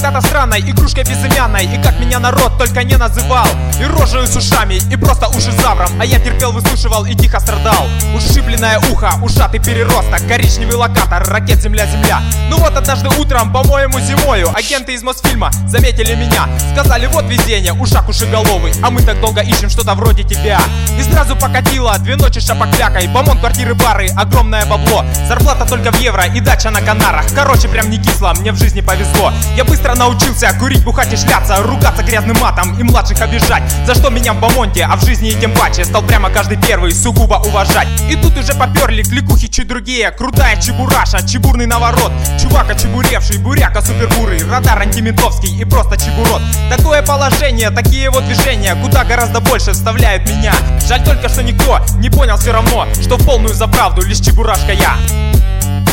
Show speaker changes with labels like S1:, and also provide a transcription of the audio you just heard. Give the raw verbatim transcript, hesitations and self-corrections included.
S1: когда-то странной игрушкой безымянной, и как меня народ только не называл. И рожею с ушами, и просто ушизавром, а я терпел, выслушивал и тихо страдал. Ушибленное ухо, ушатый переросток, коричневый локатор, ракет земля-земля. Ну вот однажды утром, по-моему зимою, агенты из Мосфильма заметили меня. Сказали: вот везение, ушак ушиголовый, а мы так долго ищем что-то вроде тебя. И сразу покатило, две ночи шапоклякой, бомонд, квартиры, бары, огромное бабло. Зарплата только в евро и дача на Канарах. Короче, прям не кисло, мне в жизни повезло. Я быстро научился курить, бухать и шляться, ругаться грязным матом и младших обижать. За что меня в бомонде, а в жизни и тем паче, стал прямо каждый первый сугубо уважать. И тут уже поперли кликухи чуть другие. Крутая чебураша, чебурный наворот, чувак очебуревший, буряка супербурый, радар антиментовский и просто чебурот. Такое положение, такие вот движения, куда гораздо больше вставляют меня. Жаль только, что никто не понял все равно, что в полную заправду лишь чебурашка я.